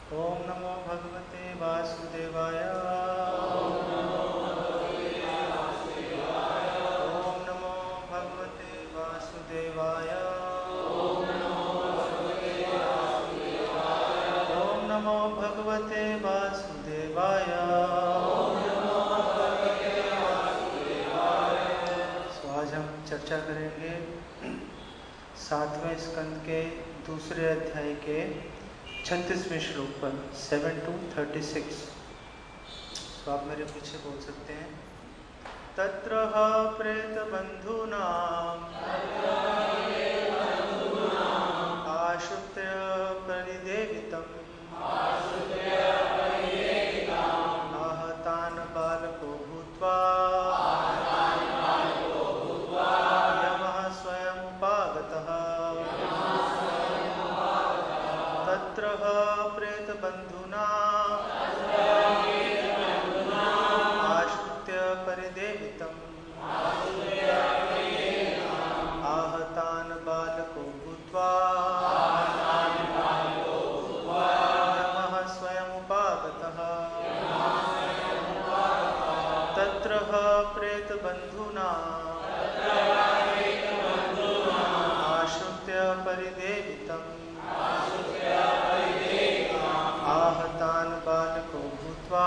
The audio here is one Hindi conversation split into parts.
ओम नमो भगवते वासुदेवाय। ओम नमो भगवते वासुदेवाय। ओम नमो भगवते वासुदेवाय। तो आज हम चर्चा करेंगे 7वें स्कंद के दूसरे अध्याय के 36वें श्लोक पर 7 to 36। तो आप मेरे पीछे बोल सकते हैं। तत्र प्रेत बंधूनां आश्रित्य परिदेवितम् आहतान् बालको भूत्वा यमः स्वयं उपागतः। तत्र प्रेत बंधूनां आश्रित्य परिदेवितम् आहतान् बालको भूत्वा यमः स्वयं उपागतः। तत्र प्रेत बंधूनां आश्रित्य परिदेवितम् आहतान् बालको भूत्वा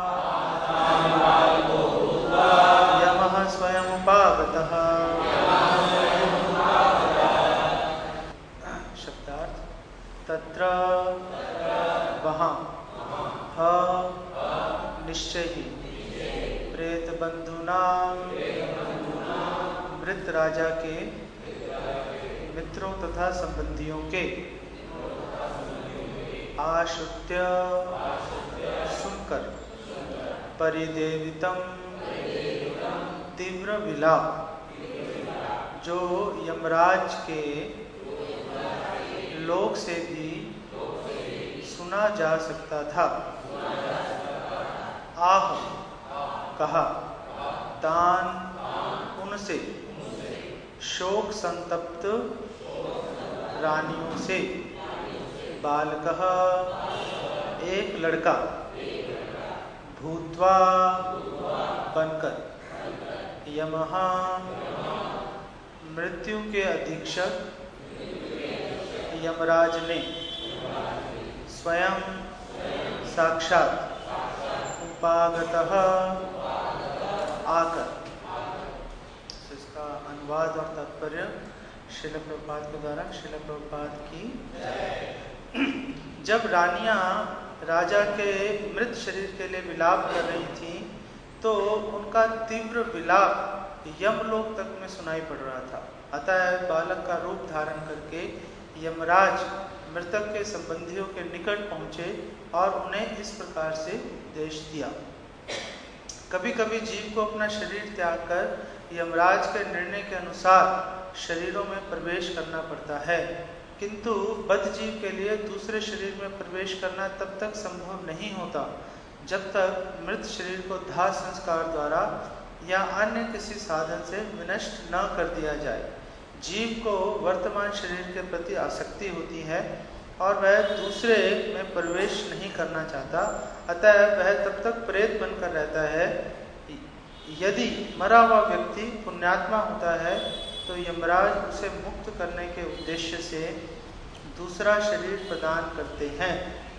यमः स्वयं उपागतः। शब्दार्थ तत्र वहाँ निश्चय ही प्रेत बंधुनां मृत राजा के मित्रों तथा संबंधियों के आश्रित्य सुनकर परिदेवितम तीव्र विलाप जो यमराज के लोक से भी सुना जा सकता था। आह कहा तान उनसे शोक संतप्त रानियों से बालकः एक लड़का भूत्वा बनकर यमः मृत्यु के अधीक्षक यमराज ने स्वयं साक्षात उपागतः आकर। इसका अनुवाद और तात्पर्य श्रील प्रभुपाद के द्वारा। श्रील प्रभुपाद की जब रानियां राजा के मृत शरीर के लिए विलाप कर रही थीं तो उनका तीव्र विलाप यमलोक तक में सुनाई पड़ रहा था। अतः बालक का रूप धारण करके यमराज मृतक के संबंधियों के निकट पहुंचे और उन्हें इस प्रकार से उपदेश दिया। कभी कभी जीव को अपना शरीर त्याग कर यमराज के निर्णय के अनुसार शरीरों में प्रवेश करना पड़ता है, किंतु बद्ध जीव के लिए दूसरे शरीर में प्रवेश करना तब तक संभव नहीं होता जब तक मृत शरीर को दाह संस्कार द्वारा या अन्य किसी साधन से विनष्ट न कर दिया जाए। जीव को वर्तमान शरीर के प्रति आसक्ति होती है और वह दूसरे में प्रवेश नहीं करना चाहता, अतः वह तब तक प्रेत बनकर रहता है। यदि मरा हुआ व्यक्ति पुण्यात्मा होता है तो यमराज उसे मुक्त करने के उद्देश्य से दूसरा शरीर प्रदान करते हैं।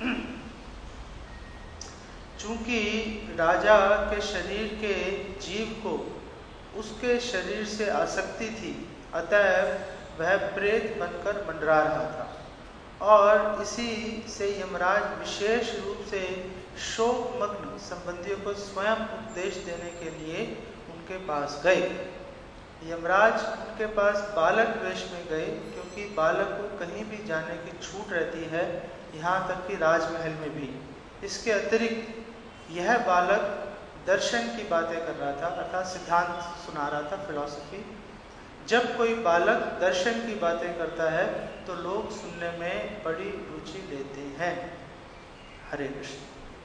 चूंकि राजा के शरीर के जीव को उसके शरीर से आसक्ति थी, अतः वह प्रेत बनकर मंडरा रहा था और इसी से यमराज विशेष रूप से शोकमग्न संबंधियों को स्वयं उपदेश देने के लिए उनके पास गए। यमराज उनके पास बालक वेश में गए क्योंकि बालक को कहीं भी जाने की छूट रहती है, यहाँ तक कि राजमहल में भी। इसके अतिरिक्त यह बालक दर्शन की बातें कर रहा था, अर्थात सिद्धांत सुना रहा था, फिलॉसफी। जब कोई बालक दर्शन की बातें करता है तो लोग सुनने में बड़ी रुचि लेते हैं। हरे कृष्ण।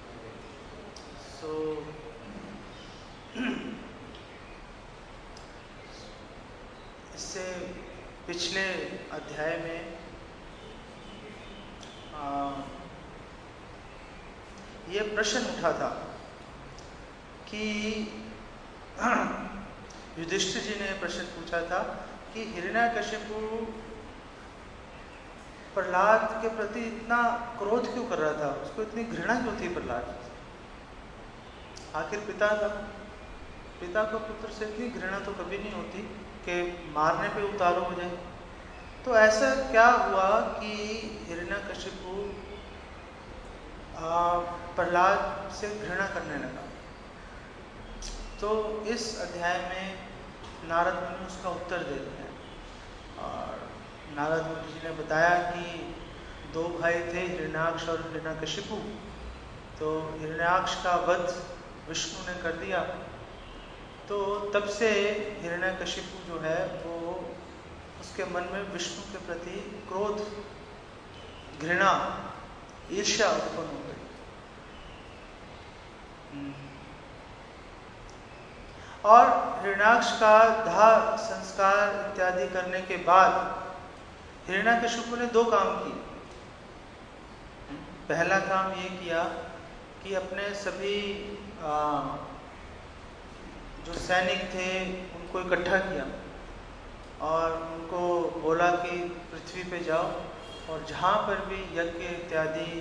इससे पिछले अध्याय में ये प्रश्न उठा था कि युधिष्ठिर जी ने प्रश्न पूछा था कि हिरण्यकशिपु प्रहलाद के प्रति इतना क्रोध क्यों कर रहा था, उसको इतनी घृणा क्यों थी प्रहलाद। आखिर पिता था, पिता को पुत्र से इतनी घृणा तो कभी नहीं होती कि मारने पे उतारू हो जाए। तो ऐसा क्या हुआ कि हिरण्यकशिपु प्रहलाद से घृणा करने लगा। तो इस अध्याय में नारद मुनि उसका उत्तर देते हैं और नारद मुनि जी ने बताया कि दो भाई थे, हिरण्याक्ष और हिरण्यकशिपु। तो हिरण्याक्ष का वध विष्णु ने कर दिया, तो तब से हिरण्यकशिपु जो है वो उसके मन में विष्णु के प्रति क्रोध, घृणा, ईर्ष्या उत्पन्न हो गई। और हिरण्याक्ष का दाह संस्कार इत्यादि करने के बाद हिरण्यकशिपु ने दो काम किए। पहला काम ये किया कि अपने सभी जो सैनिक थे उनको इकट्ठा किया और उनको बोला कि पृथ्वी पे जाओ और जहाँ पर भी यज्ञ इत्यादि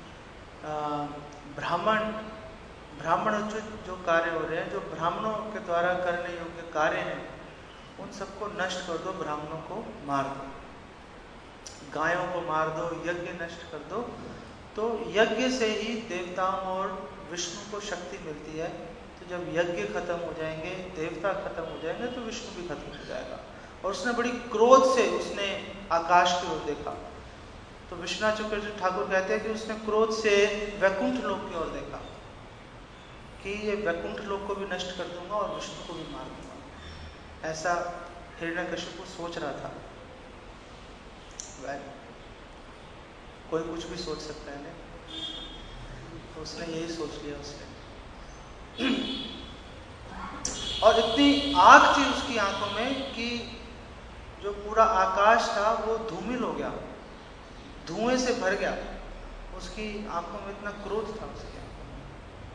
ब्राह्मणोचित जो कार्य हो रहे हैं, जो ब्राह्मणों के द्वारा करने योग्य कार्य हैं, उन सबको नष्ट कर दो, ब्राह्मणों को मार दो, गायों को मार दो, यज्ञ नष्ट कर दो। तो यज्ञ से ही देवताओं और विष्णु को शक्ति मिलती है। तो जब यज्ञ खत्म हो जाएंगे, देवता खत्म हो जाएंगे, तो विष्णु भी खत्म हो जाएगा। और उसने बड़ी क्रोध से उसने आकाश की ओर देखा। तो विश्वनाथ ठाकुर कहते हैं कि उसने क्रोध से वैकुंठ लोक की ओर देखा कि ये वैकुंठ लोक को भी नष्ट कर दूंगा और विष्णु को भी मार दूंगा। ऐसा हिरण्यकशिपु सोच रहा था। कोई कुछ भी सोच सकता है नहीं, तो उसने यही सोच लिया उसने। और इतनी आग थी उसकी आंखों में कि जो पूरा आकाश था वो धूमिल हो गया, धुएं से भर गया। उसकी आंखों में इतना क्रोध था उसकी आंखों में।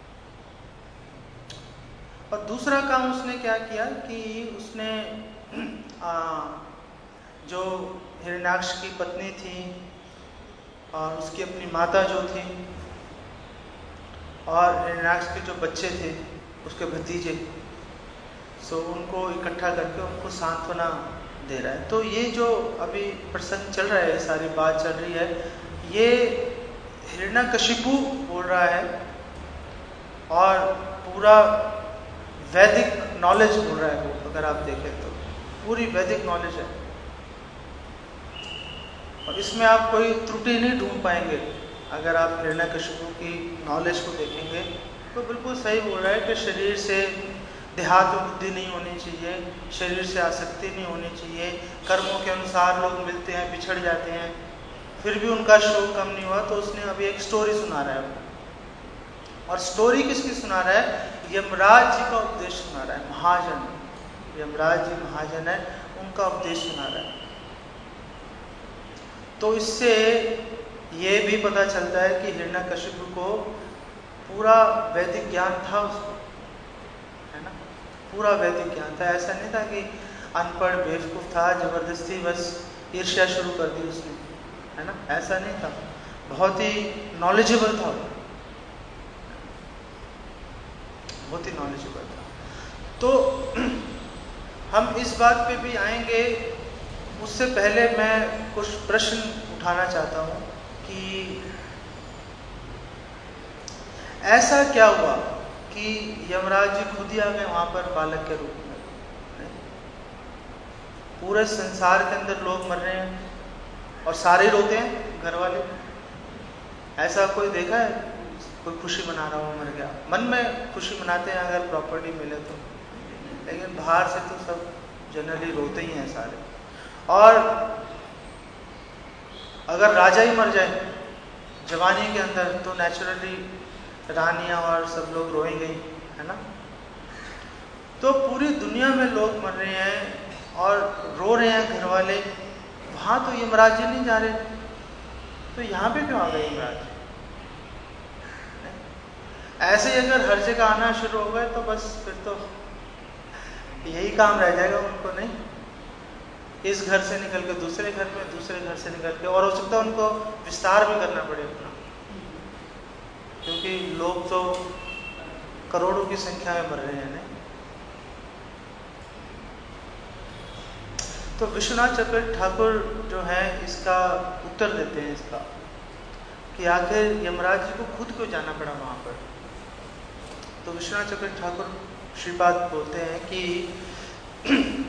और दूसरा काम उसने क्या किया कि उसने जो हिरण्याक्ष की पत्नी थी और उसकी अपनी माता जो थी और हिरण्याक्ष के जो बच्चे थे, उसके भतीजे, सो उनको इकट्ठा करके उनको सांत्वना दे रहा है। तो ये जो अभी प्रसंग चल रहा है, सारी बात चल रही है, ये हिरण्यकशिपु बोल रहा है और पूरा वैदिक नॉलेज बोल रहा है वो। अगर आप देखें तो पूरी वैदिक नॉलेज है और इसमें आप कोई त्रुटि नहीं ढूंढ पाएंगे। अगर आप हिरण्यकशिपु की नॉलेज को देखेंगे तो बिल्कुल सही बोल रहा है कि शरीर से देहात्म बुद्धि नहीं होनी चाहिए, शरीर से आसक्ति नहीं होनी चाहिए, कर्मों के अनुसार लोग मिलते हैं, बिछड़ जाते हैं, फिर भी उनका शोक कम नहीं हुआ। तो उसने अभी एक स्टोरी सुना रहा है और स्टोरी किसकी सुना रहा है? यमराज जी का उपदेश सुना रहा है। महाजन, यमराज जी महाजन है, उनका उपदेश सुना रहा है। तो इससे ये भी पता चलता है कि हिरण्यकशिपु को पूरा वैदिक ज्ञान था, उसको, है ना, पूरा वैदिक ज्ञान था। ऐसा नहीं था कि अनपढ़ बेवकूफ था, जबरदस्ती बस ईर्ष्या शुरू कर दी उसने, है ना, ऐसा नहीं था। बहुत ही नॉलेजेबल था, बहुत ही नॉलेजेबल था। तो हम इस बात पे भी आएंगे, उससे पहले मैं कुछ प्रश्न उठाना चाहता हूँ कि ऐसा क्या हुआ कि यमराज जी खुद ही आ गए वहां पर बालक के रूप में। पूरे संसार के अंदर लोग मर रहे हैं और सारे रोते हैं, घर वाले। ऐसा कोई देखा है कोई खुशी मना रहा हो, मर गया? मन में खुशी मनाते हैं अगर प्रॉपर्टी मिले तो, लेकिन बाहर से तो सब जनरली रोते ही हैं सारे। और अगर राजा ही मर जाए जवानी के अंदर तो नेचुरली रानियां और सब लोग रोएंगे, है ना। तो पूरी दुनिया में लोग मर रहे हैं और रो रहे हैं घर वाले, वहां तो यमराज जी नहीं जा रहे, तो यहाँ पे क्यों आ गए यमराज? ऐसे ही अगर हर जगह आना शुरू हो गए तो बस फिर तो यही काम रह जाएगा उनको, नहीं, इस घर से निकल के दूसरे घर में, दूसरे घर से निकल के, और हो सकता है उनको विस्तार भी करना पड़े अपना, क्योंकि लोग तो करोड़ों की संख्या में मर रहे हैं। नहीं, तो विश्वनाथ चक्रवर्ती ठाकुर जो है इसका उत्तर देते हैं इसका कि आखिर यमराज जी को खुद क्यों जाना पड़ा वहां पर। तो विश्वनाथ चक्रवर्ती ठाकुर श्रीपाद बोलते हैं कि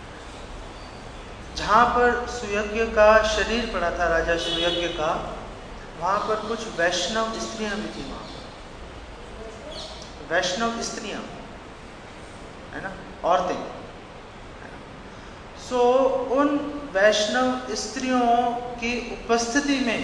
जहां पर सुयज्ञ का शरीर पड़ा था, राजा सुयज्ञ का, वहां पर कुछ वैष्णव स्त्रियां भी थी। वहां पर वैष्णव स्त्रियां है ना, औरतें। सो उन वैष्णव स्त्रियों की उपस्थिति में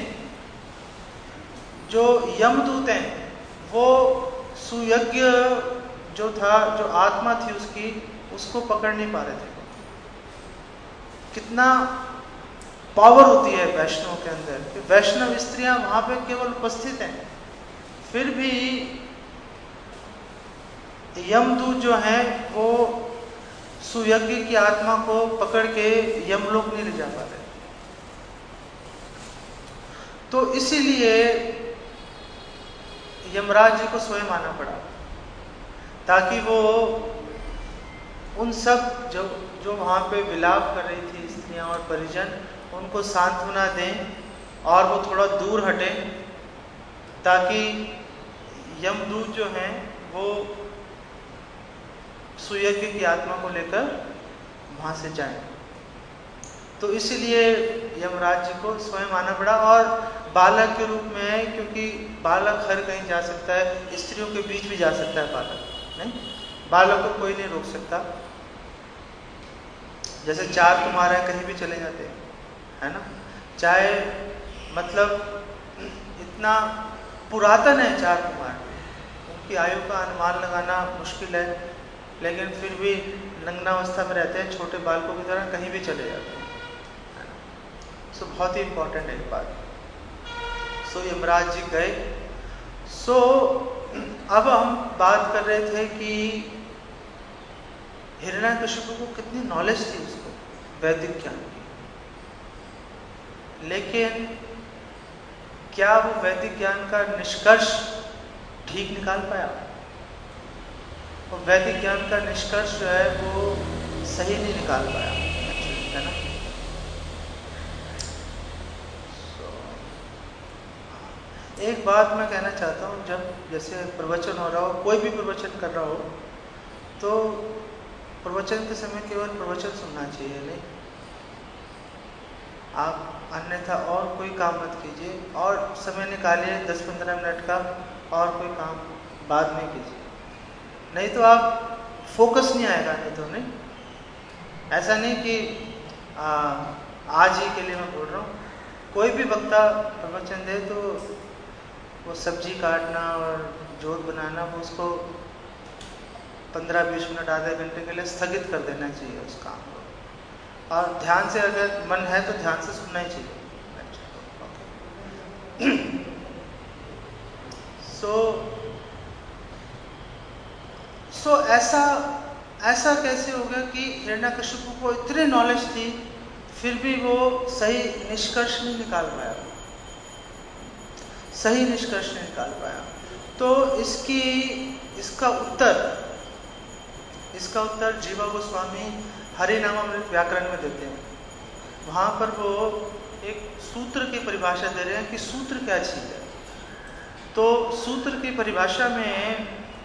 जो यमदूत हैं वो सुयज्ञ जो था, जो आत्मा थी उसकी, उसको पकड़ नहीं पा रहे थे। कितना पावर होती है वैष्णव के अंदर कि वैष्णव स्त्रियां वहां पे केवल उपस्थित हैं, फिर भी यमदूत जो हैं वो सुयज्ञ की आत्मा को पकड़ के यमलोक नहीं ले जा पाते। तो इसीलिए यमराज जी को स्वयं आना पड़ा, ताकि वो उन सब जो वहां पे विलाप कर रही थी स्त्रियां और परिजन, उनको सांत्वना दें और वो थोड़ा दूर हटे, ताकि यमदूत जो हैं वो सुयज्ञ की आत्मा को लेकर वहां से जाएं। तो इसीलिए यमराज जी को स्वयं आना पड़ा, और बालक के रूप में है, क्योंकि बालक हर कहीं जा सकता है, स्त्रियों के बीच भी जा सकता है बालक, नहीं, बालक को कोई नहीं रोक सकता। जैसे 4 कुमार है, कहीं भी चले जाते हैं, है ना, चाहे मतलब इतना पुरातन है 4 कुमार, उनकी आयु का अनुमान लगाना मुश्किल है, लेकिन फिर भी नग्नावस्था में रहते हैं, छोटे बालकों की तरह कहीं भी चले जाते हैं, है ना। सो बहुत ही इंपॉर्टेंट है ये बात। सो यमराज जी गए। सो अब हम बात कर रहे थे कि हिरण्यकशिपु को कितनी नॉलेज थी उसको वैदिक ज्ञान की, लेकिन क्या वो वैदिक ज्ञान का निष्कर्ष ठीक निकाल पाया? और वैदिक ज्ञान का निष्कर्ष जो है वो सही नहीं निकाल पाया, है ना। एक बात मैं कहना चाहता हूँ, जब जैसे प्रवचन हो रहा हो, कोई भी प्रवचन कर रहा हो, तो प्रवचन के समय केवल प्रवचन सुनना चाहिए, नहीं, आप अन्यथा और कोई काम मत कीजिए, और समय निकालिए 10-15 मिनट का और कोई काम बाद में कीजिए, नहीं तो आप फोकस नहीं आएगा। नहीं तो नहीं, ऐसा नहीं कि आज ही के लिए मैं बोल रहा हूँ, कोई भी वक्ता प्रवचन दे तो वो सब्जी काटना और जोत बनाना, वो उसको 15-20 मिनट, आधे घंटे के लिए स्थगित कर देना चाहिए उस काम को, और ध्यान से, अगर मन है तो ध्यान से सुनना ही चाहिए। सो ऐसा कैसे हो गया कि हिरण्यकशिपु को इतनी नॉलेज थी, फिर भी वो सही निष्कर्ष नहीं निकाल पाया, सही निष्कर्ष नहीं निकाल पाया। तो इसका उत्तर जीवा गोस्वामी हरिनामामृत व्याकरण में देते हैं। वहां पर वो एक सूत्र की परिभाषा दे रहे हैं कि सूत्र क्या चीज है। तो सूत्र की परिभाषा में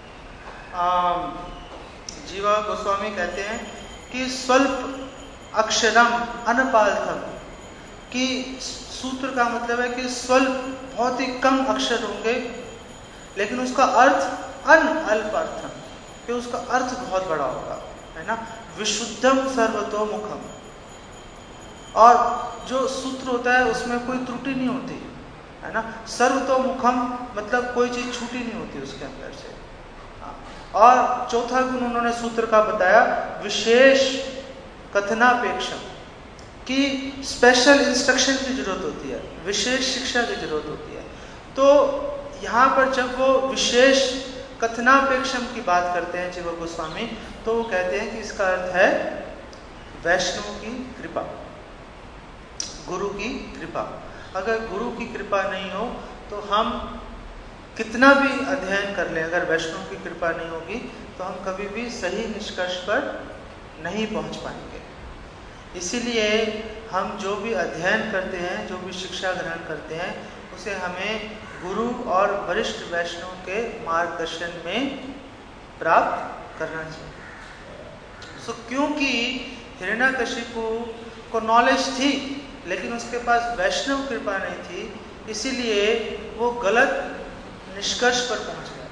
जीवा गोस्वामी कहते हैं कि स्वल्प अक्षरम अनपालथम, कि सूत्र का मतलब है कि स्वल्प बहुत ही कम अक्षर होंगे, लेकिन उसका अर्थ अल्प अर्थम, कि उसका अर्थ बहुत बड़ा होगा, है ना। विशुद्धम सर्वतोमुखम, और जो सूत्र होता है उसमें कोई त्रुटि नहीं होती, है ना। सर्वतोमुखम मतलब कोई चीज छूटी नहीं होती उसके अंदर से। और चौथा गुण उन्होंने सूत्र का बताया, विशेष कथनापेक्षम, कि स्पेशल इंस्ट्रक्शन की जरूरत होती है, विशेष शिक्षा की जरूरत होती है। तो यहाँ पर जब वो विशेष कथनापेक्षम की बात करते हैं जीव गोस्वामी, तो वो कहते हैं कि इसका अर्थ है वैष्णव की कृपा, गुरु की कृपा। अगर गुरु की कृपा नहीं हो तो हम कितना भी अध्ययन कर लें, अगर वैष्णव की कृपा नहीं होगी तो हम कभी भी सही निष्कर्ष पर नहीं पहुंच पाएंगे। इसीलिए हम जो भी अध्ययन करते हैं, जो भी शिक्षा ग्रहण करते हैं, उसे हमें गुरु और वरिष्ठ वैष्णव के मार्गदर्शन में प्राप्त करना चाहिए। क्योंकि हिरण्यकशिपु को नॉलेज थी लेकिन उसके पास वैष्णव कृपा नहीं थी, इसीलिए वो गलत निष्कर्ष पर पहुंच गया,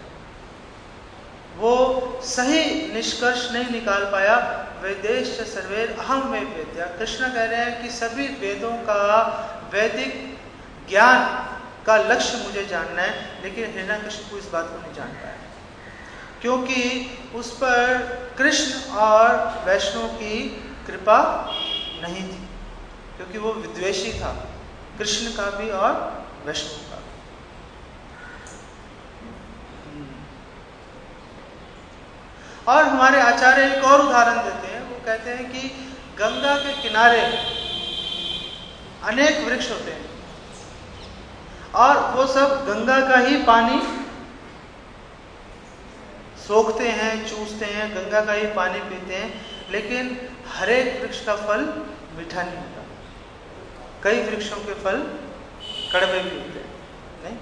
वो सही निष्कर्ष नहीं निकाल पाया। वेदेश सर्वेर अहम वेद वेद्या, कृष्ण कह रहे हैं कि सभी वेदों का वैदिक ज्ञान का लक्ष्य मुझे जानना है, लेकिन हिरण्यकशिपु इस बात को नहीं जान पाया क्योंकि उस पर कृष्ण और वैष्णव की कृपा नहीं थी, क्योंकि वो विद्वेषी था, कृष्ण का भी और वैष्णव का। और हमारे आचार्य एक और उदाहरण देते हैं, वो कहते हैं कि गंगा के किनारे अनेक वृक्ष होते हैं और वो सब गंगा का ही पानी सोखते हैं, चूसते हैं, गंगा का ही पानी पीते हैं, लेकिन हर एक वृक्ष का फल मीठा नहीं होता। कई वृक्षों के फल कड़वे भी होते हैं, नहीं?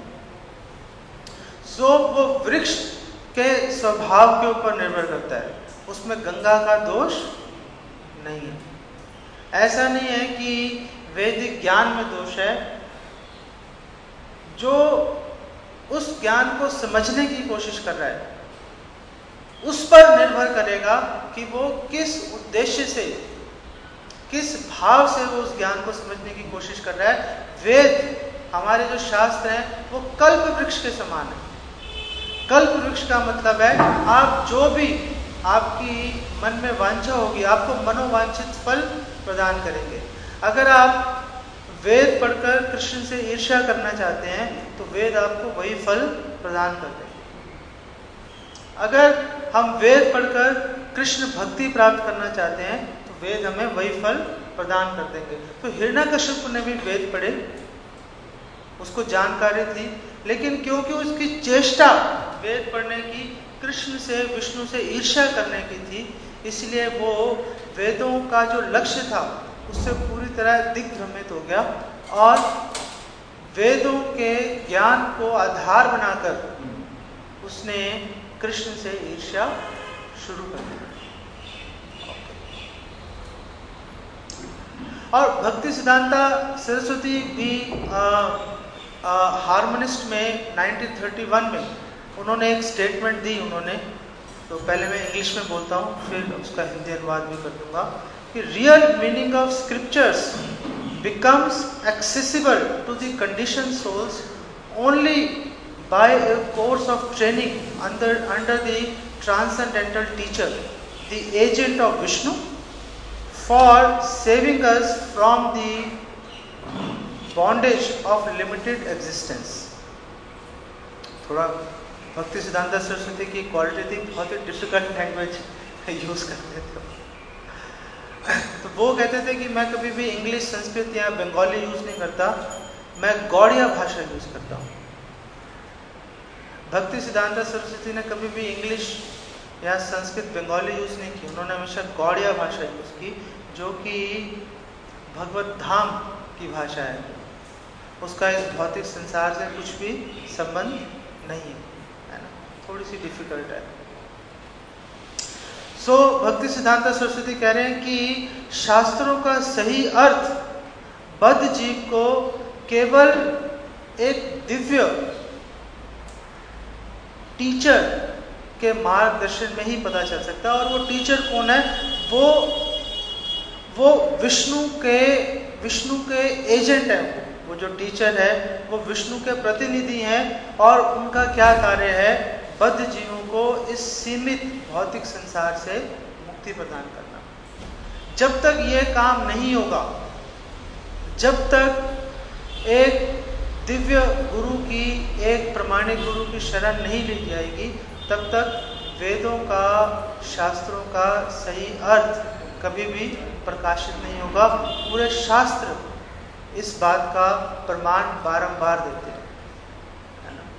वो वृक्ष के स्वभाव के ऊपर निर्भर करता है, उसमें गंगा का दोष नहीं है। ऐसा नहीं है कि वैदिक ज्ञान में दोष है, जो उस ज्ञान को समझने की कोशिश कर रहा है उस पर निर्भर करेगा कि वो किस उद्देश्य से, किस भाव से वो उस ज्ञान को समझने की कोशिश कर रहा है। वेद, हमारे जो शास्त्र हैं, वो कल्प वृक्ष के समान है। कल्प वृक्ष का मतलब है आप जो भी आपकी मन में वांछा होगी, आपको मनोवांछित फल प्रदान करेंगे। अगर आप वेद पढ़कर कृष्ण से ईर्ष्या करना चाहते हैं तो वेद आपको वही फल प्रदान कर देंगे। अगर हम वेद पढ़कर कृष्ण भक्ति प्राप्त करना चाहते हैं तो वेद हमें वही फल प्रदान कर देंगे। तो हिरण्यकशिपु ने भी वेद पढ़े, उसको जानकारी थी, लेकिन क्योंकि उसकी चेष्टा वेद पढ़ने की कृष्ण से, विष्णु से ईर्ष्या करने की थी, इसलिए वो वेदों का जो लक्ष्य था उससे पूरी तरह दिग्भ्रमित हो गया और वेदों के ज्ञान को आधार बनाकर उसने कृष्ण से ईर्ष्या शुरू कर दी। और भक्ति सिद्धांता सरस्वती भी हार्मोनिस्ट में 1931 में उन्होंने एक स्टेटमेंट दी। उन्होंने, तो पहले मैं इंग्लिश में बोलता हूँ, फिर उसका हिंदी अनुवाद भी कर दूंगा, कि real meaning of scriptures becomes accessible to the conditioned souls only by a course of training under the transcendental teacher, the agent of Vishnu, for saving us from the bondage of limited existence. थोड़ा भक्ति सिद्धांत सरस्वती की क्वालिटी थी, बहुत ही डिफिकल्ट लैंग्वेज यूज करते थे। तो वो कहते थे कि मैं कभी भी इंग्लिश, संस्कृत या बंगाली यूज नहीं करता, मैं गौड़िया भाषा यूज करता हूँ। भक्ति सिद्धांत सरस्वती ने कभी भी इंग्लिश या संस्कृत, बंगाली यूज नहीं की, उन्होंने हमेशा गौड़िया भाषा यूज की, जो कि भगवत धाम की भाषा है, उसका इस भौतिक संसार से कुछ भी संबंध नहीं है ना, थोड़ी सी डिफिकल्ट है। भक्ति सिद्धांत सरस्वती कह रहे हैं कि शास्त्रों का सही अर्थ बद्ध जीव को केवल एक दिव्य टीचर के मार्गदर्शन में ही पता चल सकता है। और वो टीचर कौन है? वो विष्णु के एजेंट है। वो जो टीचर है वो विष्णु के प्रतिनिधि हैं और उनका क्या कार्य है? बद्ध जीवों को इस सीमित भौतिक संसार से मुक्ति प्रदान करना। जब तक ये काम नहीं होगा, जब तक एक दिव्य गुरु की, एक प्रमाणिक गुरु की शरण नहीं ली जाएगी, तब तक वेदों का, शास्त्रों का सही अर्थ कभी भी प्रकाशित नहीं होगा। पूरे शास्त्र इस बात का प्रमाण बारंबार देते हैं, है ना।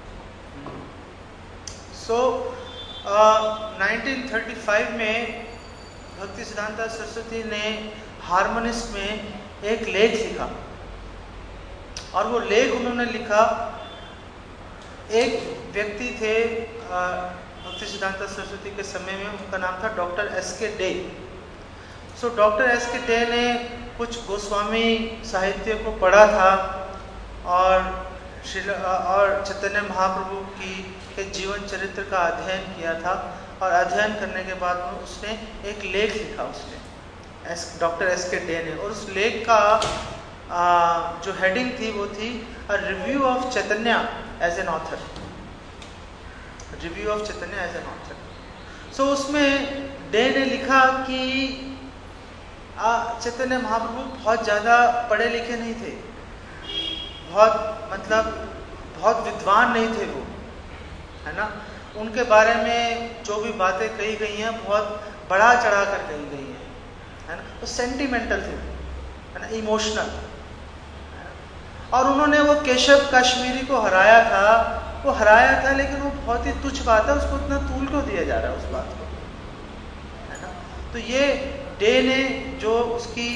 1935 में भक्तिसिद्धांत सरस्वती ने हार्मोनिस्ट में एक लेख लिखा, और वो लेख उन्होंने लिखा, एक व्यक्ति थे भक्तिसिद्धांत सरस्वती के समय में, उनका नाम था doctor S K. De. Doctor S K. De ने कुछ गोस्वामी साहित्य को पढ़ा था और चैतन्य महाप्रभु के जीवन चरित्र का अध्ययन किया था, और अध्ययन करने के बाद में उसने एक लेख लिखा, उसने डॉक्टर एस.के. डे ने, और उस लेख का जो हेडिंग थी वो थी a review of Chaitanya as an author, review of Chaitanya as an author. उसमें डे ने लिखा कि चैतन्य महाप्रभु बहुत ज़्यादा पढ़े लिखे नहीं थे, बहुत विद्वान नहीं थे वो, है ना। उनके बारे में जो भी बातें कही गई हैं बहुत बढ़ा चढ़ा कर कही गई हैं, है ना। तो सेंटिमेंटल थे, है ना, इमोशनल। और उन्होंने वो केशव कश्मीरी को हराया था, लेकिन वो बहुत ही तुच्छ बात है, उसको इतना तूल क्यों दिया जा रहा है उस बात को, है ना। तो ये डे ने जो उसकी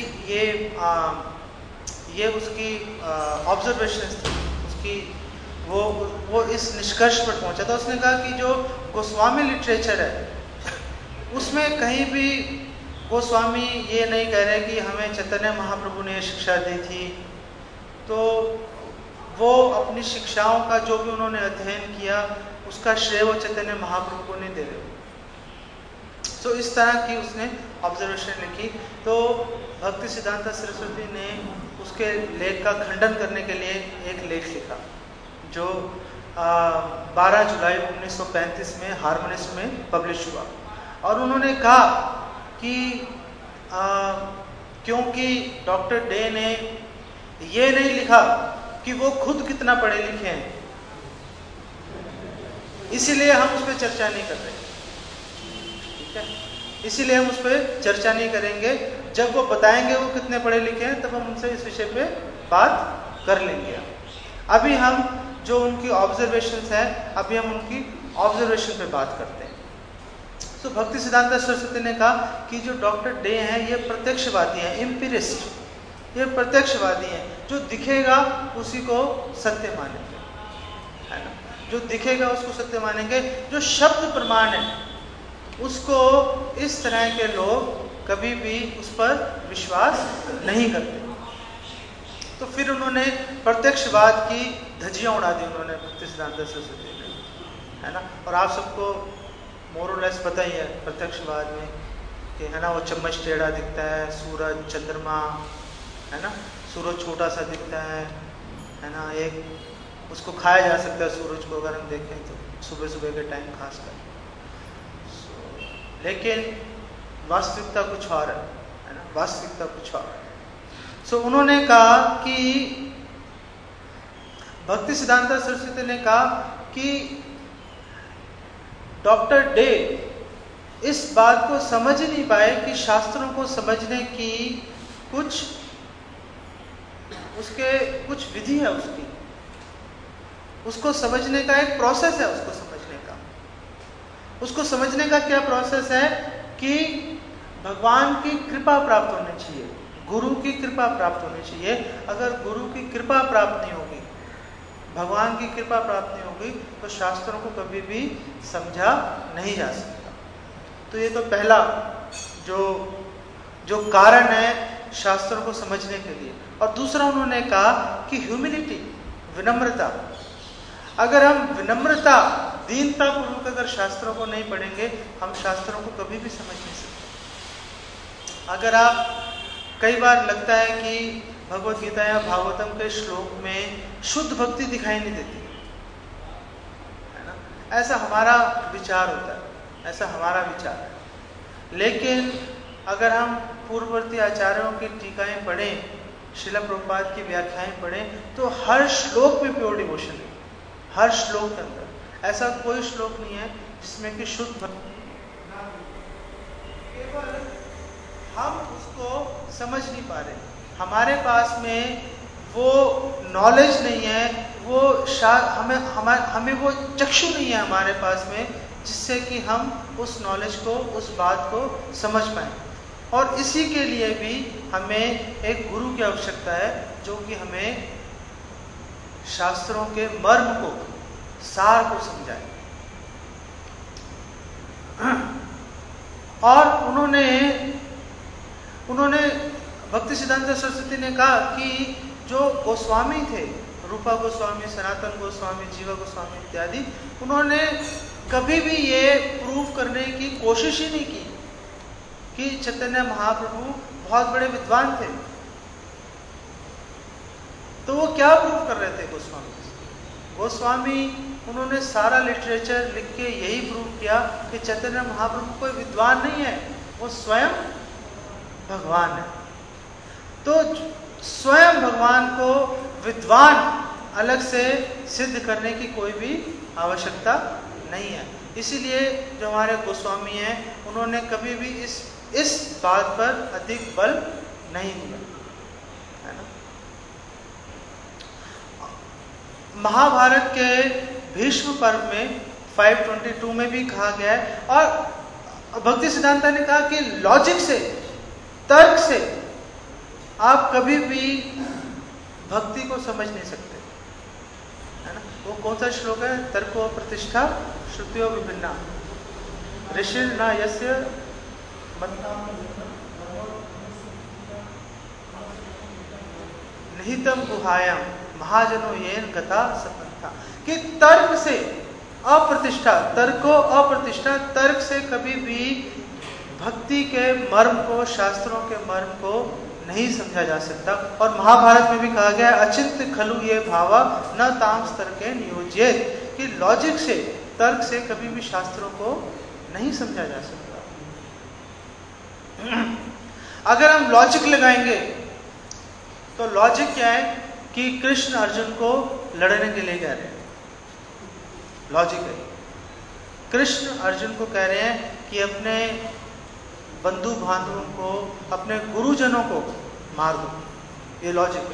ये उसकी ऑब्जर्वेशंस थी, उसकी वो इस निष्कर्ष पर पहुंचा था। उसने कहा कि जो गोस्वामी लिटरेचर है उसमें कहीं भी गोस्वामी ये नहीं कह रहे कि हमें चैतन्य महाप्रभु ने शिक्षा दी थी, तो वो अपनी शिक्षाओं का जो भी उन्होंने अध्ययन किया उसका श्रेय वो चैतन्य महाप्रभु को नहीं दे रहे। इस तरह की उसने ऑब्जर्वेशन लिखी। तो भक्तिसिद्धांत सरस्वती ने उसके लेख का खंडन करने के लिए एक लेख लिखा, जो 12 जुलाई 1935 में हार्मोनिस्ट में पब्लिश हुआ। और उन्होंने कहा कि क्योंकि डॉक्टर डे ने ये नहीं लिखा कि वो खुद कितना पढ़े लिखे हैं, इसीलिए हम उस पर चर्चा नहीं कर रहे, ठीक है। इसीलिए हम उस पर चर्चा नहीं करेंगे। जब वो बताएंगे वो कितने पढ़े लिखे हैं तब हम उनसे इस विषय पे बात कर लेंगे। अभी हम जो उनकी ऑब्जर्वेशंस है, अभी हम उनकी ऑब्जर्वेशन पे बात करते हैं। तो भक्तिसिद्धांत सरस्वती ने कहा कि जो डॉक्टर डे हैं ये प्रत्यक्षवादी हैं, एम्पिरिस्ट, ये प्रत्यक्षवादी हैं। जो दिखेगा उसी को सत्य मानेंगे, है ना। जो दिखेगा उसको सत्य मानेंगे। जो शब्द प्रमाण है उसको इस तरह के लोग कभी भी उस पर विश्वास नहीं करते। तो फिर उन्होंने प्रत्यक्षवाद की धज्जियां उड़ा दी उन्होंने भक्तिसिद्धांत सरस्वती ने, है ना। और आप सबको मोर और लेस पता ही है प्रत्यक्षवाद में कि, है ना, वो चम्मच टेढ़ा दिखता है, सूरज चंद्रमा, है ना, सूरज छोटा सा दिखता है ना, एक उसको खाया जा सकता है सूरज को अगर हम देखें तो सुबह सुबह के टाइम खासकर। लेकिन वास्तविकता कुछ और है ना, वास्तविकता कुछ और। उन्होंने कहा कि भक्तिसिद्धांत सरस्वती ने कहा कि डॉक्टर डे इस बात को समझ ही नहीं पाए कि शास्त्रों को समझने की कुछ विधि है, उसको समझने का एक प्रोसेस है। उसको समझने का क्या प्रोसेस है कि भगवान की कृपा प्राप्त होनी चाहिए, गुरु की कृपा प्राप्त होनी चाहिए। अगर गुरु की कृपा प्राप्त नहीं होगी, भगवान की कृपा प्राप्त नहीं होगी, तो शास्त्रों को कभी भी समझा नहीं जा सकता। तो ये तो पहला जो कारण है शास्त्रों को समझने के लिए। और दूसरा उन्होंने कहा कि ह्यूमिलिटी, विनम्रता। अगर हम विनम्रता, दीनता पूर्वक अगर शास्त्रों को नहीं पढ़ेंगे, हम शास्त्रों को कभी भी समझ नहीं सकते। अगर आप, कई बार लगता है कि भगवत गीता या भागवतम के श्लोक में शुद्ध भक्ति दिखाई नहीं देती, है ना, ऐसा हमारा विचार होता है, ऐसा हमारा विचार है। लेकिन अगर हम पूर्ववर्ती आचार्यों की टीकाएं पढ़ें, श्रील प्रभुपाद की व्याख्याएं पढ़ें, तो हर श्लोक में प्योर डिवोशन है, हर श्लोक के अंदर। ऐसा कोई श्लोक नहीं है जिसमें कि शुद्ध भक्ति ना हो। केवल हम उसको समझ नहीं पा रहे, हमारे पास में वो नॉलेज नहीं है, वो हमें वो चक्षु नहीं है हमारे पास में, जिससे कि हम उस नॉलेज को, उस बात को समझ पाएं। और इसी के लिए भी हमें एक गुरु की आवश्यकता है, जो कि हमें शास्त्रों के मर्म को, सार को समझाए। और उन्होंने भक्ति सिद्धांत सरस्वती ने कहा कि जो गोस्वामी थे, रूपा गोस्वामी, सनातन गोस्वामी, जीवा गोस्वामी इत्यादि, उन्होंने कभी भी ये प्रूव करने की कोशिश ही नहीं की कि चैतन्य महाप्रभु बहुत बड़े विद्वान थे। तो वो क्या प्रूव कर रहे थे गोस्वामी? उन्होंने सारा लिटरेचर लिख के यही प्रूव किया कि चैतन्य महाप्रभु कोई विद्वान नहीं है, वो स्वयं भगवान है। तो स्वयं भगवान को विद्वान अलग से सिद्ध करने की कोई भी आवश्यकता नहीं है। इसीलिए जो हमारे गोस्वामी हैं, उन्होंने कभी भी इस बात पर अधिक बल नहीं दिया, है ना। महाभारत के भीष्म पर्व में 522 में भी कहा गया है, और भक्ति सिद्धांत ने कहा कि लॉजिक से, तर्क से आप कभी भी भक्ति को समझ नहीं सकते, है ना। वो कौन सा श्लोक है? तर्को प्रतिष्ठा श्रुतियो विभिन्ना ऋषि न यस्य निहितम गुहायाम महाजनो येन गता सपंथा। कि तर्क से अप्रतिष्ठा, तर्क से कभी भी भक्ति के मर्म को, शास्त्रों के मर्म को नहीं समझा जा सकता। और महाभारत में भी कहा गया, अचिंत्य खलु ये भावा न ताम स्तर के नियोज्येत, कि लॉजिक से, तर्क से कभी भी शास्त्रों को नहीं समझा जा सकता। अगर हम लॉजिक लगाएंगे तो लॉजिक क्या है कि कृष्ण अर्जुन को लड़ने के लिए कह रहे हैं, लॉजिक है। कृष्ण अर्जुन को कह रहे हैं कि अपने बंधु बांधवों को, अपने गुरुजनों को मार दो, ये लॉजिक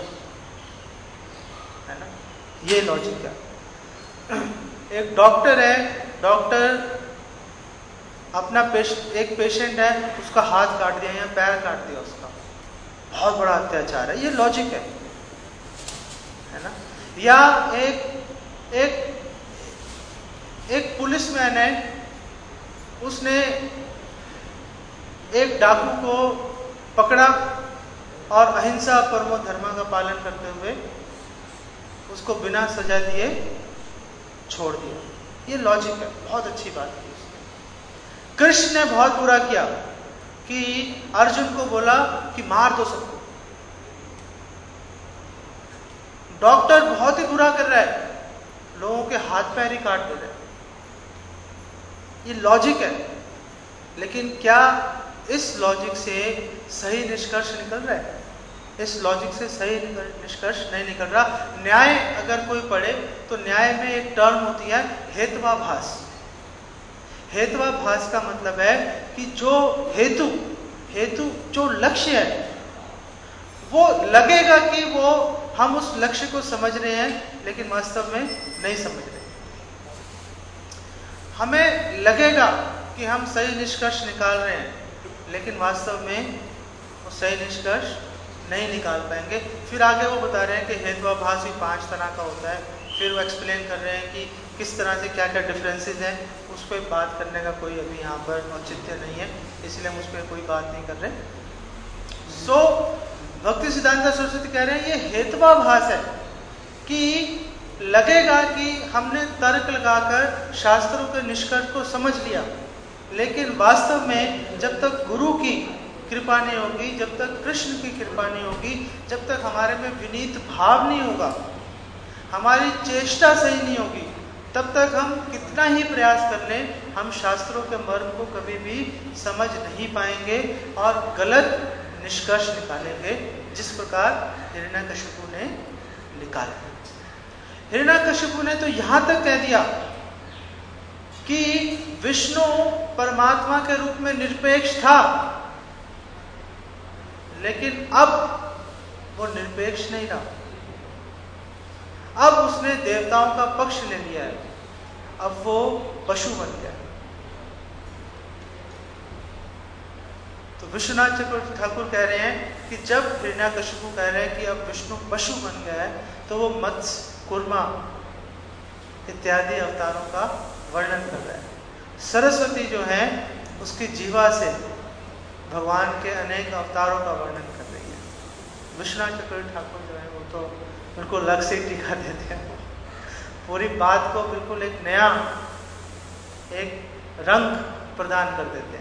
है ना, ये लॉजिक है। एक डॉक्टर है, डॉक्टर अपना एक पेशेंट है, उसका हाथ काट दिया या पैर काट दिया, उसका बहुत बड़ा अत्याचार है, ये लॉजिक है ना। या एक पुलिसमैन है, उसने एक डाकू को पकड़ा और अहिंसा परमो धर्म का पालन करते हुए उसको बिना सजा दिए छोड़ दिया, ये लॉजिक है। बहुत अच्छी बात की उसने। कृष्ण ने बहुत बुरा किया कि अर्जुन को बोला कि मार दो सबको। डॉक्टर बहुत ही बुरा कर रहा है, लोगों के हाथ पैर ही काट दे रहा है, ये लॉजिक है। लेकिन क्या इस लॉजिक से सही निष्कर्ष निकल रहा है? इस लॉजिक से सही निष्कर्ष नहीं निकल रहा। न्याय अगर कोई पढ़े तो न्याय में एक टर्म होती है हेत्वाभास। हेत्वाभास का मतलब है कि जो हेतु जो लक्ष्य है, वो लगेगा कि वो हम उस लक्ष्य को समझ रहे हैं, लेकिन वास्तव में नहीं समझ रहे। हमें लगेगा कि हम सही निष्कर्ष निकाल रहे हैं, लेकिन वास्तव में वो सही निष्कर्ष नहीं निकाल पाएंगे। फिर आगे वो बता रहे हैं कि हेत्वाभास भी 5 तरह का होता है। फिर वो एक्सप्लेन कर रहे हैं कि किस तरह से क्या क्या डिफरेंसेस हैं। उस पर बात करने का कोई अभी यहाँ पर औचित्य नहीं है, इसलिए हम उस पर कोई बात नहीं कर रहे। भक्ति सिद्धांत सरस्वती कह रहे हैं ये हेत्वाभास है कि लगेगा कि हमने तर्क लगाकर शास्त्रों के निष्कर्ष को समझ लिया, लेकिन वास्तव में जब तक गुरु की कृपा नहीं होगी, जब तक कृष्ण की कृपा नहीं होगी, जब तक हमारे में विनीत भाव नहीं होगा, हमारी चेष्टा सही नहीं होगी, तब तक हम कितना ही प्रयास कर लें, हम शास्त्रों के मर्म को कभी भी समझ नहीं पाएंगे और गलत निष्कर्ष निकालेंगे, जिस प्रकार हिरण्यकशिपु ने निकाला। हिरण्यकशिपु ने तो यहां तक कह दिया कि विष्णु परमात्मा के रूप में निरपेक्ष था, लेकिन अब वो निरपेक्ष नहीं रहा। अब उसने देवताओं का पक्ष ले लिया है, अब वो पशु बन गया। तो विश्वनाथ चक्रवर्ती ठाकुर कह रहे हैं कि जब हिरण्यकशिपु कह रहे हैं कि अब विष्णु पशु बन गया है, तो वो मत्स्य, कूर्मा इत्यादि अवतारों का वर्णन कर रहा है। सरस्वती जो है उसकी जीवा से भगवान के अनेक अवतारों का वर्णन कर रही है। विश्वनाथ चक्रवर्ती ठाकुर जो है वो तो बिल्कुल अलग से टीका देते हैं, पूरी बात को बिल्कुल एक नया एक रंग प्रदान कर देते हैं।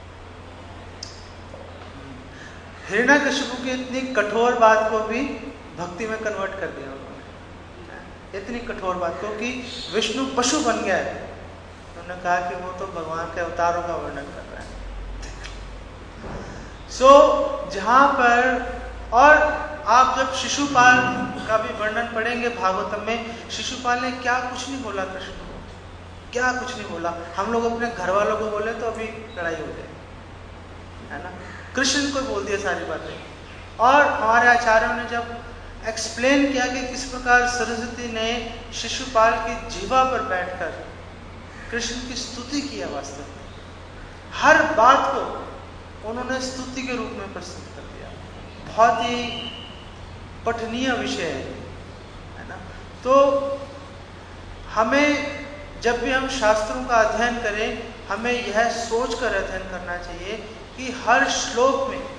हिरण्यकशिपु की इतनी कठोर बात को भी भक्ति में कन्वर्ट कर दिया उन्होंने, इतनी कठोर बात को कि विष्णु पशु बन गया है। उन्होंने कहा कि वो तो भगवान के अवतारों का वर्णन कर रहा है। जहां पर, और आप जब शिशुपाल का भी वर्णन पढ़ेंगे भागवतम में, शिशुपाल ने क्या कुछ नहीं बोला कृष्ण को, क्या कुछ नहीं बोला। हम लोग अपने घर वालों को बोले तो अभी लड़ाई हो जाए, है ना। कृष्ण को बोल दिया सारी बातें। और हमारे आचार्यों ने जब एक्सप्लेन किया कि किस प्रकार सरस्वती ने शिशुपाल की जीवा पर बैठकर कृष्ण की स्तुति किया, वास्तव में हर बात को उन्होंने स्तुति के रूप में प्रस्तुत कर दिया। बहुत ही पठनीय विषय है ना। तो हमें जब भी हम शास्त्रों का अध्ययन करें, हमें यह सोचकर अध्ययन करना चाहिए कि हर श्लोक में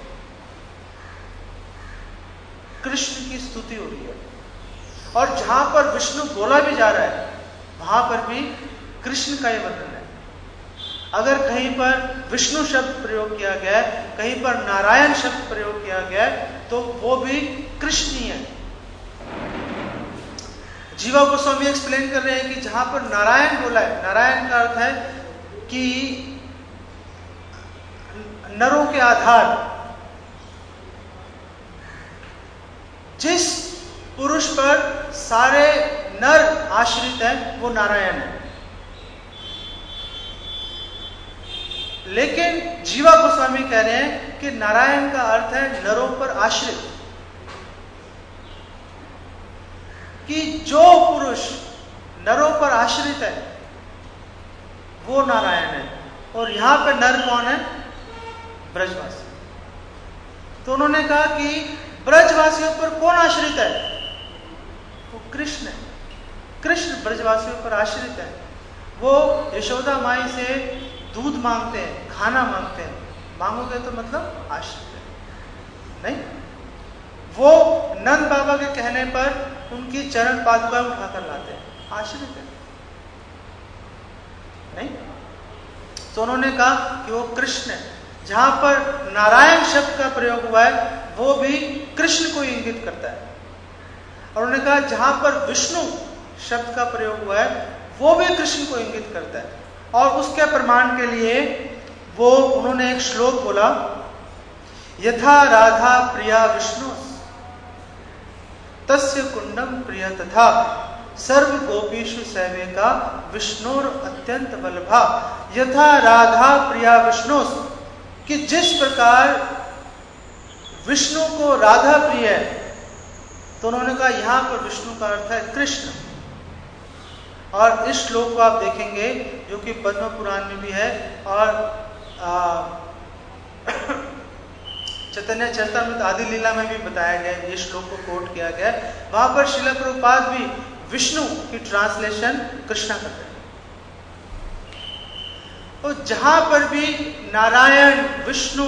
कृष्ण की स्तुति हो रही है, और जहां पर विष्णु बोला भी जा रहा है वहां पर भी कृष्ण का ही वर्णन है। अगर कहीं पर विष्णु शब्द प्रयोग किया गया है, कहीं पर नारायण शब्द प्रयोग किया गया है, तो वो भी कृष्ण ही है। जीवा गोस्वामी एक्सप्लेन कर रहे हैं कि जहां पर नारायण बोला है, नारायण का अर्थ है कि नरों के आधार, जिस पुरुष पर सारे नर आश्रित हैं वो नारायण है। लेकिन जीवा गोस्वामी कह रहे हैं कि नारायण का अर्थ है नरों पर आश्रित, कि जो पुरुष नरों पर आश्रित है वो नारायण है। और यहां पे नर कौन है? ब्रजवासी। तो उन्होंने कहा कि ब्रजवासियों पर कौन आश्रित है? वो कृष्ण है। कृष्ण ब्रजवासियों पर आश्रित है। वो यशोदा माई से दूध मांगते हैं, खाना मांगते हैं। मांगोगे तो मतलब आश्रित है, नहीं। वो नंद बाबा के कहने पर उनकी चरण पादुका उठाकर लाते हैं, आश्रित है, नहीं। तो उन्होंने कहा कि वो कृष्ण है। जहां पर नारायण शब्द का प्रयोग हुआ है वो भी कृष्ण को इंगित करता है। और उन्होंने कहा जहां पर विष्णु शब्द का प्रयोग हुआ है वो भी कृष्ण को इंगित करता है। और उसके प्रमाण के लिए वो उन्होंने एक श्लोक बोला, यथा राधा प्रिया विष्णु तस्य कुंडम प्रिय तथा सर्व गोपीषु सेवेका विष्णुर अत्यंत बलभा। यथा राधा प्रिया विष्णु, कि जिस प्रकार विष्णु को राधा प्रिय है, तो उन्होंने कहा यहां पर विष्णु का अर्थ है कृष्ण। और इस श्लोक को आप देखेंगे जो कि पद्म पुराण में भी है और चैतन्य चरितामृत आदि लीला में भी बताया गया है, ये श्लोक को कोट किया गया है। वहां पर श्रील प्रभुपाद भी विष्णु की ट्रांसलेशन कृष्णा करते हैं। तो जहां पर भी नारायण, विष्णु,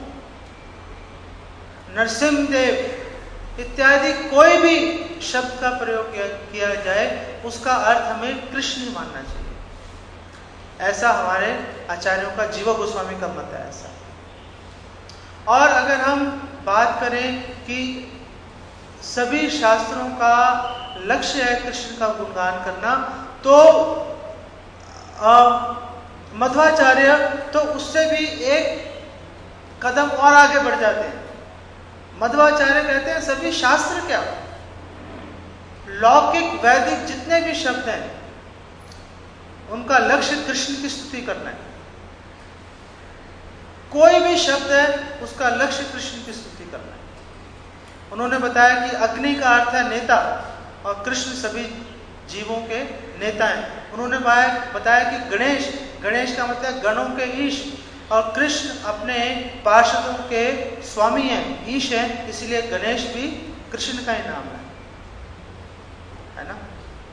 नरसिंहदेव इत्यादि कोई भी शब्द का प्रयोग किया जाए उसका अर्थ हमें कृष्ण ही मानना चाहिए। ऐसा हमारे आचार्यों का, जीवा गोस्वामी का मत है ऐसा। और अगर हम बात करें कि सभी शास्त्रों का लक्ष्य है कृष्ण का गुणगान करना, तो मध्वाचार्य तो उससे भी एक कदम और आगे बढ़ जाते हैं। मध्वाचार्य कहते हैं सभी शास्त्र क्या, लौकिक वैदिक जितने भी शब्द हैं उनका लक्ष्य कृष्ण की स्तुति करना है। कोई भी शब्द है उसका लक्ष्य कृष्ण की स्तुति करना है। उन्होंने बताया कि अग्नि का अर्थ है नेता और कृष्ण सभी जीवों के नेता हैं। उन्होंने बताया कि गणेश का मतलब गणों के ईश, और कृष्ण अपने पार्षदों के स्वामी हैं, ईश हैं, इसलिए गणेश भी कृष्ण का ही नाम है ना।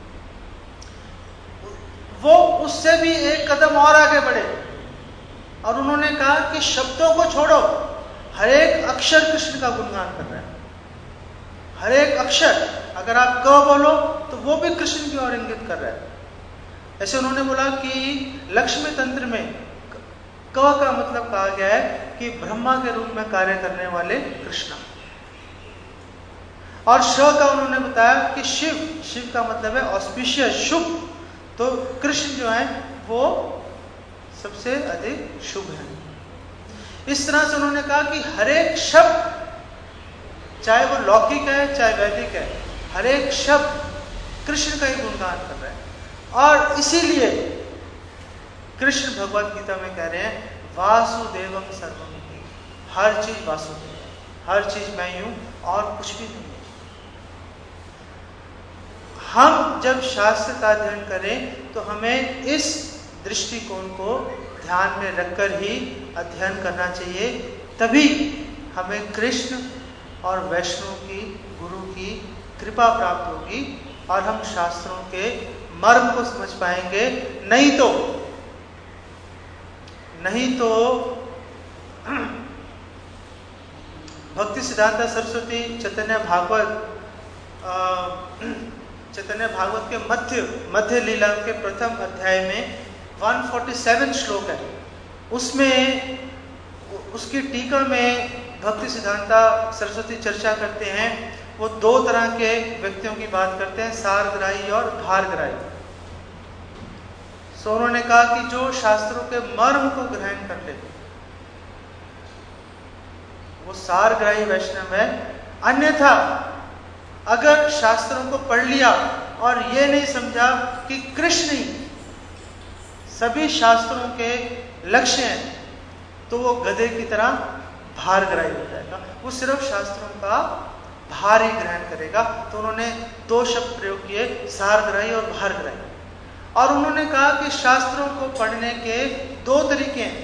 वो उससे भी एक कदम और आगे बढ़े और उन्होंने कहा कि शब्दों को छोड़ो, हर एक अक्षर कृष्ण का गुणगान कर रहा है। हर एक अक्षर, अगर आप क बोलो तो वो भी कृष्ण की ओर इंगित कर रहा है। ऐसे उन्होंने बोला कि लक्ष्मी तंत्र में क का मतलब कहा गया है कि ब्रह्मा के रूप में कार्य करने वाले कृष्ण, और श का उन्होंने बताया कि शिव का मतलब है ऑस्पिशियस, शुभ। तो कृष्ण जो है वो सबसे अधिक शुभ है। इस तरह से उन्होंने कहा कि हर एक शब्द, चाहे वो लौकिक है चाहे वैदिक है, हर एक शब्द कृष्ण का ही गुणगान कर रहा है। और इसीलिए कृष्ण भगवत गीता में कह रहे हैं वासुदेवम सर्वम, हर चीज वासुदेव, हर चीज मैं ही हूं और कुछ भी नहीं है। हम जब शास्त्र का अध्ययन करें तो हमें इस दृष्टिकोण को ध्यान में रखकर ही अध्ययन करना चाहिए, तभी हमें कृष्ण और वैष्णव की, गुरु की कृपा प्राप्त होगी और हम शास्त्रों के मर्म को समझ पाएंगे। नहीं तो भक्ति सिद्धांत सरस्वती चैतन्य भागवत के मध्य लीला के प्रथम अध्याय में 147 श्लोक है। उसमें उसकी टीका में भक्ति सिद्धांता सरस्वती चर्चा करते हैं। वो दो तरह के व्यक्तियों की बात करते हैं, सारग्राही और भारग्राही। सो उन्होंने कहा कि जो शास्त्रों के मर्म को ग्रहण कर ले वो सारग्राही वैष्णव है। अन्यथा अगर शास्त्रों को पढ़ लिया और ये नहीं समझा कि कृष्ण ही सभी शास्त्रों के लक्ष्य हैं, तो वो गधे की तरह भारग्राही हो जाएगा। वो सिर्फ शास्त्रों का भार ही ग्रहण करेगा। तो उन्होंने दो शब्द प्रयोग किए, सारग्राही और भारग्राही। और उन्होंने कहा कि शास्त्रों को पढ़ने के दो तरीके हैं।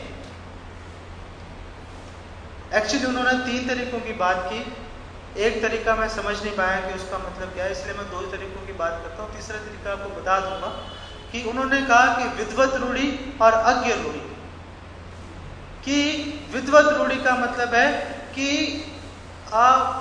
एक्चुअली उन्होंने 3 तरीकों की बात की। एक तरीका मैं समझ नहीं पाया कि उसका मतलब क्या है, इसलिए मैं 2 तरीकों की बात करता हूँ। तीसरा तरीका आपको बता दूंगा कि उन्होंने कहा कि विद्वत रूढ़ी और अज्ञ रूढ़ी। कि विद्वत रूढ़ी का मतलब है कि आप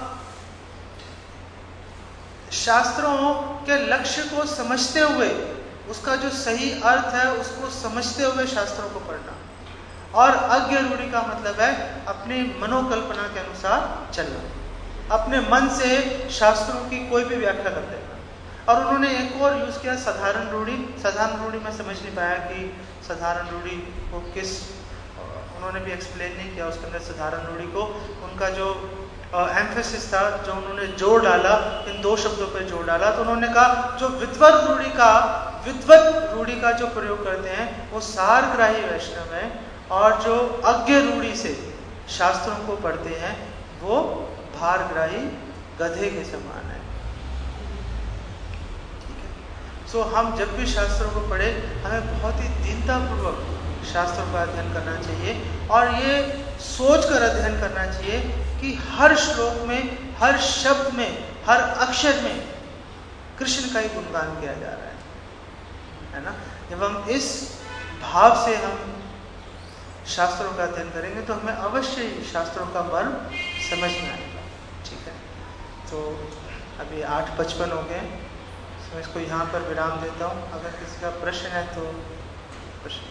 शास्त्रों के लक्ष्य को समझते हुए, उसका जो सही अर्थ है उसको समझते हुए शास्त्रों को पढ़ना। और अज्ञ रूढ़ी का मतलब है अपनी मनोकल्पना के अनुसार चलना, अपने मन से शास्त्रों की कोई भी व्याख्या कर देना। और उन्होंने एक और यूज किया, साधारण रूढ़ी। साधारण रूढ़ी मैं समझ नहीं पाया कि साधारण रूढ़ी को किस, उन्होंने भी एक्सप्लेन नहीं किया उसके अंदर साधारण रूढ़ी को। उनका जो एम्फेसिस था, जो उन्होंने जोर डाला, इन 2 शब्दों पर जोर डाला। तो उन्होंने कहा जो विद्वत रूढ़ी का जो प्रयोग करते हैं वो सारग्राही वैष्णव है, और जो अज्ञ रूढ़ी से शास्त्रों को पढ़ते हैं वो भारग्राही गधे के समान है। ठीक है। सो हम जब भी शास्त्रों को पढ़े हमें बहुत ही दीनतापूर्वक शास्त्रों का अध्ययन करना चाहिए, और ये सोचकर अध्ययन करना चाहिए कि हर श्लोक में, हर शब्द में, हर अक्षर में कृष्ण का ही गुणगान किया जा रहा है ना। जब हम इस भाव से हम शास्त्रों का अध्ययन करेंगे तो हमें अवश्य ही शास्त्रों का मर्म समझ में आएगा। ठीक है। तो अभी 8:55 हो गए, तो इसको यहाँ पर विराम देता हूँ। अगर किसी का प्रश्न है तो प्रश्न।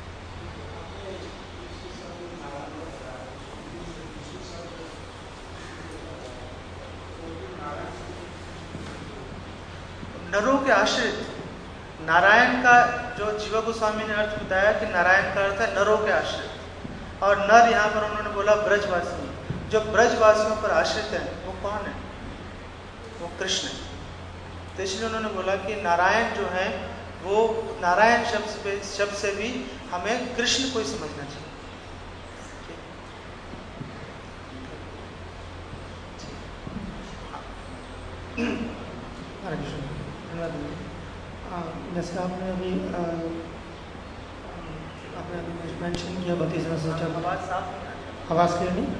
नरों के आश्रित, नारायण का जो जीवा गोस्वामी ने अर्थ बताया कि नारायण का अर्थ है नरों के आश्रित, और नर यहाँ पर उन्होंने बोला ब्रजवासी। जो ब्रजवासियों पर आश्रित है वो कौन है? वो कृष्ण है। तो इसलिए उन्होंने बोला कि नारायण जो है वो नारायण शब्द से भी हमें कृष्ण को ही समझना चाहिए। हरे कृष्ण। जैसे आपने अभी मेंशन किया 32वां सूत्र, आवाज़ क्लियर नहीं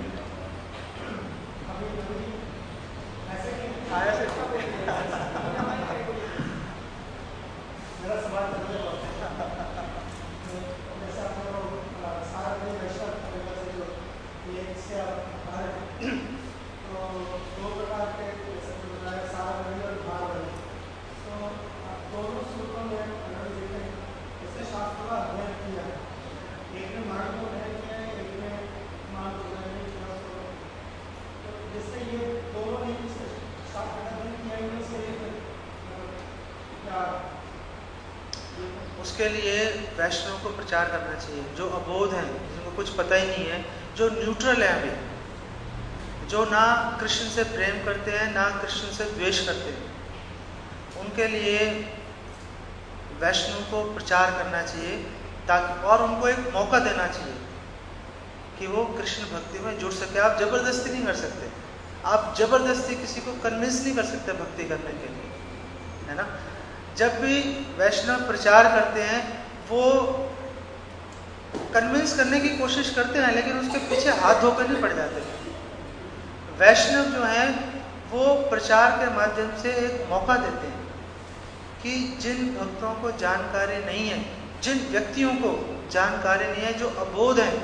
उसके लिए वैष्णव को प्रचार करना चाहिए, जो अबोध हैं, जिनको कुछ पता ही नहीं है, जो न्यूट्रल है अभी, जो ना कृष्ण से प्रेम करते हैं ना कृष्ण से द्वेष करते हैं, उनके लिए वैष्णव को प्रचार करना चाहिए, ताकि और उनको एक मौका देना चाहिए कि वो कृष्ण भक्ति में जुड़ सके। आप जबरदस्ती नहीं कर सकते, आप जबरदस्ती किसी को कन्विंस नहीं कर सकते भक्ति करने के लिए, है ना। जब भी वैष्णव प्रचार करते हैं वो कन्विंस करने की कोशिश करते हैं, लेकिन उसके पीछे हाथ धोकर नहीं पड़ जाते। वैष्णव जो हैं वो प्रचार के माध्यम से एक मौका देते हैं कि जिन भक्तों को जानकारी नहीं है, जिन व्यक्तियों को जानकारी नहीं है, जो अबोध हैं,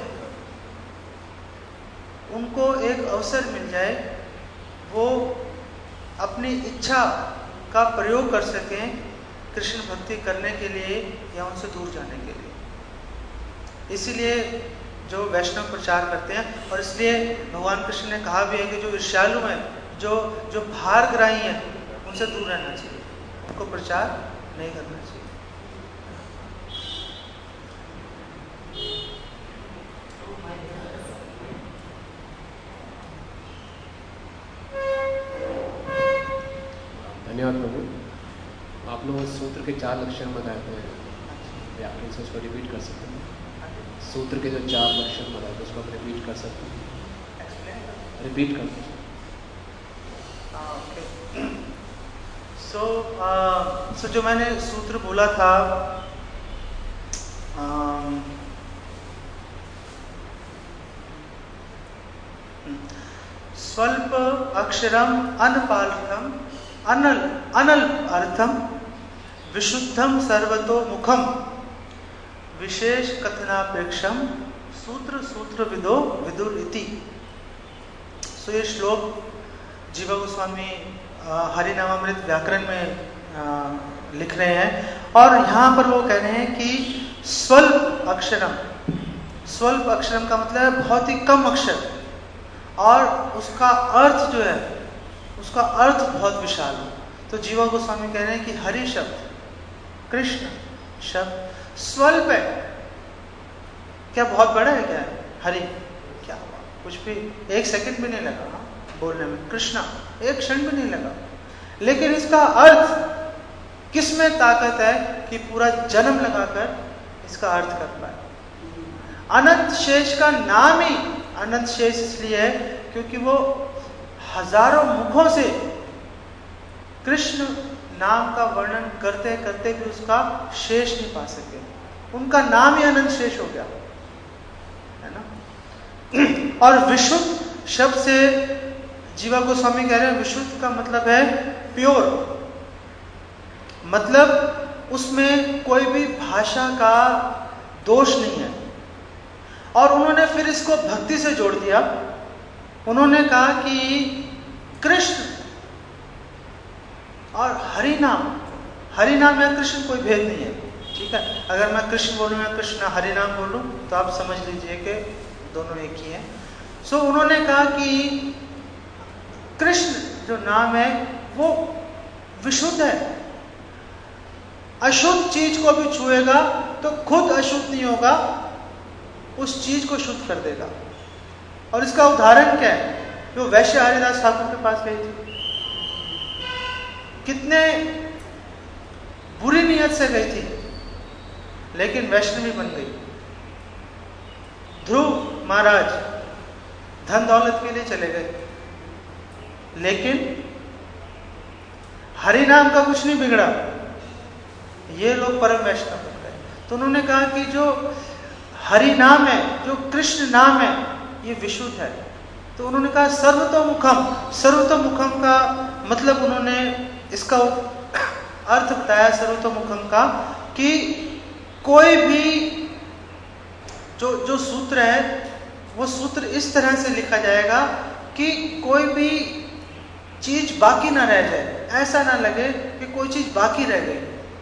उनको एक अवसर मिल जाए, वो अपनी इच्छा का प्रयोग कर सकें कृष्ण भक्ति करने के लिए या उनसे दूर जाने के लिए। इसीलिए जो वैष्णव प्रचार करते हैं, और इसलिए भगवान कृष्ण ने कहा भी है कि जो ईर्ष्यालु हैं, जो भारग्राही हैं, उनसे दूर रहना चाहिए, उनको प्रचार नहीं करना चाहिए। धन्यवाद प्रभु। आप लोग सूत्र के 4 लक्षण बताए थे, या आप इनसे उसको रिपीट कर सकते हैं? सूत्र के जो 4 लक्षण बताए थे उसको आप रिपीट कर सकते हैं? रिपीट कर सकते हैं। सो जो मैंने सूत्र बोला था, स्वल्प अक्षरम अनपार्थम अनल अर्थम विशुद्धम सर्वतो मुखम विशेष कथनापेक्षम सूत्र विदो विदुर इति। सो ये श्लोक जीवा गोस्वामी हरिनामामृत व्याकरण में लिख रहे हैं, और यहाँ पर वो कह रहे हैं कि स्वल्प अक्षरम का मतलब है बहुत ही कम अक्षर, और उसका अर्थ जो है, उसका अर्थ बहुत विशाल है। तो जीवा गोस्वामी कह रहे हैं कि हरि शब्द, कृष्ण शब्द स्वल्प है, क्या बहुत बड़ा है? क्या है हरि? क्या हुआ, कुछ भी 1 सेकंड भी नहीं लगा बोलने में, कृष्णा 1 क्षण भी नहीं लगा, लेकिन इसका अर्थ किसमें ताकत है कि पूरा जन्म लगाकर इसका अर्थ कर पाए। अनंत शेष का नाम ही अनंत शेष इसलिए है क्योंकि वो हजारों मुखों से कृष्ण नाम का वर्णन करते करते भी उसका शेष नहीं पा सके, उनका नाम ही अनंत शेष हो गया, है ना। और विशुद्ध शब्द से जीवा गोस्वामी कह रहे हैं, विशुद्ध का मतलब है प्योर, मतलब उसमें कोई भी भाषा का दोष नहीं है। और उन्होंने फिर इसको भक्ति से जोड़ दिया। उन्होंने कहा कि कृष्ण और हरि नाम या कृष्ण कोई भेद नहीं है, ठीक है। अगर मैं कृष्ण बोलूं या कृष्ण हरि नाम बोलूं तो आप समझ लीजिए कि दोनों एक ही हैं। सो उन्होंने कहा कि कृष्ण जो नाम है वो विशुद्ध है, अशुद्ध चीज को भी छुएगा तो खुद अशुद्ध नहीं होगा, उस चीज को शुद्ध कर देगा। और इसका उदाहरण क्या है? जो वैश्य हरिदास ठाकुर के पास गई थी, कितने बुरी नीयत से गई थी लेकिन वैष्णवी बन गई। ध्रुव महाराज धन दौलत के लिए चले गए, लेकिन हरि नाम का कुछ नहीं बिगड़ा, ये लोग परम वैष्णव बन गए। तो उन्होंने कहा कि जो हरि नाम है, जो कृष्ण नाम है, ये विशुद्ध है। तो उन्होंने कहा सर्वतोमुखम। सर्वतोमुखम का मतलब उन्होंने इसका अर्थ बताया सर्वतोमुखम का कि कोई भी जो सूत्र है वो सूत्र इस तरह से लिखा जाएगा कि कोई भी चीज बाकी ना रह जाए, ऐसा ना लगे कि कोई चीज बाकी रह गई।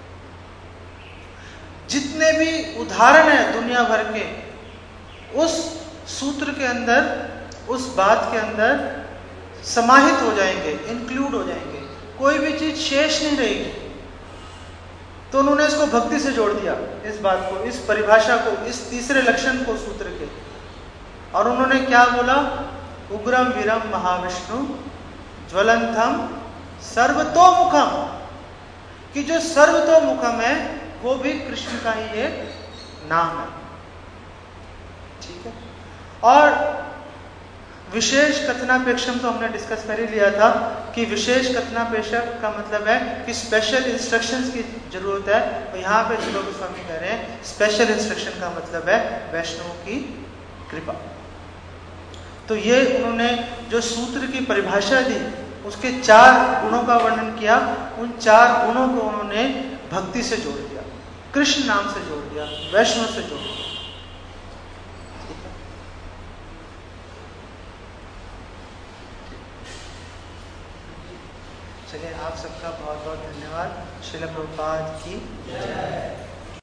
जितने भी उदाहरण है दुनिया भर के, उस सूत्र के अंदर, उस बात के अंदर समाहित हो जाएंगे, इंक्लूड हो जाएंगे, कोई भी चीज शेष नहीं रहेगी। तो उन्होंने इसको भक्ति से जोड़ दिया, इस बात को, इस परिभाषा को, इस तीसरे लक्षण को सूत्र के। और उन्होंने क्या बोला? उग्रम वीरम महाविष्णु ज्वलंतम सर्वतोमुखम, कि जो सर्वतोमुखम है वो भी कृष्ण का ही एक नाम है। ठीक है। और विशेष कथनापेक्षम तो हमने डिस्कस कर ही लिया था कि विशेष कथनापेक्षक का मतलब है कि स्पेशल इंस्ट्रक्शंस की जरूरत है। और यहाँ पे जिलो गोस्वामी कह रहे हैं स्पेशल इंस्ट्रक्शन का मतलब है वैष्णवों की कृपा। तो ये उन्होंने जो सूत्र की परिभाषा दी, उसके 4 गुणों का वर्णन किया। उन 4 गुणों को उन्होंने भक्ति से जोड़ दिया, कृष्ण नाम से जोड़ दिया, वैष्णव से जोड़ दिया। चलिए, आप सबका बहुत बहुत धन्यवाद। श्रील प्रभुपाद की जय।